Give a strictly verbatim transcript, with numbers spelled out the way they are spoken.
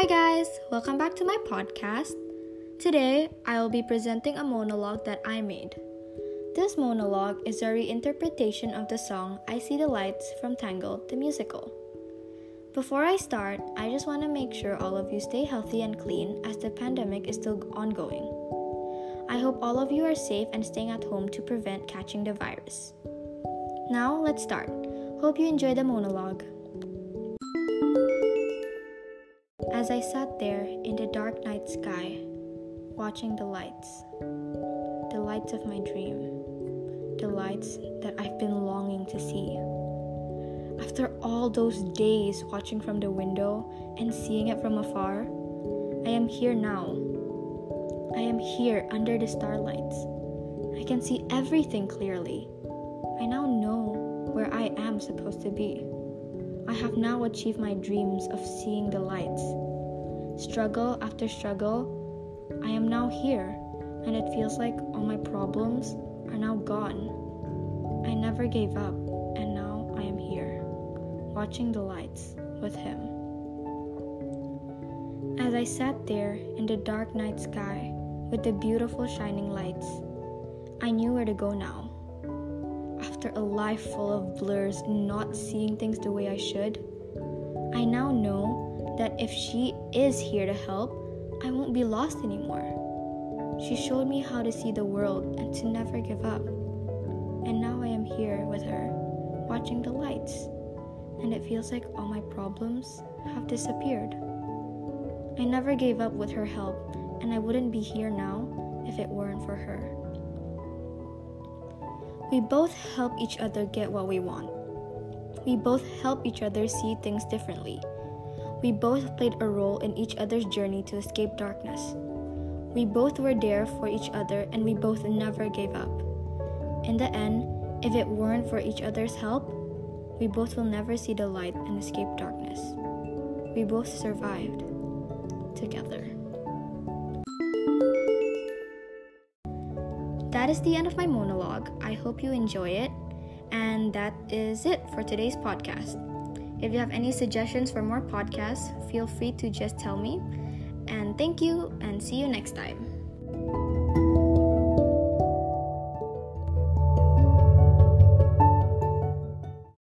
guys, welcome back to my podcast. Today, I will be presenting a monologue that I made. This monologue is a reinterpretation of the song I See the Lights from Tangled the musical. Before I start, I just want to make sure all of you stay healthy and clean as the pandemic is still ongoing. I hope all of you are safe and staying at home to prevent catching the virus. Now, let's start. Hope you enjoy the monologue. As I sat there in the dark night sky, watching the lights, the lights of my dream, the lights that I've been longing to see. After all those days watching from the window and seeing it from afar, I am here now. I am here under the starlights. I can see everything clearly. I now know where I am supposed to be. I have now achieved my dreams of seeing the lights. Struggle after struggle, I am now here, and it feels like all my problems are now gone. I never gave up, and now I am here, watching the lights with him. As I sat there in the dark night sky with the beautiful shining lights, I knew where to go now. After a life full of blurs and not seeing things the way I should, I now know that if she is here to help, I won't be lost anymore. She showed me how to see the world and to never give up. And now I am here with her, watching the lights, and it feels like all my problems have disappeared. I never gave up with her help, and I wouldn't be here now if it weren't for her. We both help each other get what we want. We both help each other see things differently. We both played a role in each other's journey to escape darkness. We both were there for each other, and we both never gave up. In the end, if it weren't for each other's help, we both will never see the light and escape darkness. We both survived together. That is the end of my monologue. I hope you enjoy it. And that is it for today's podcast. If you have any suggestions for more podcasts, feel free to just tell me. And thank you, and see you next time.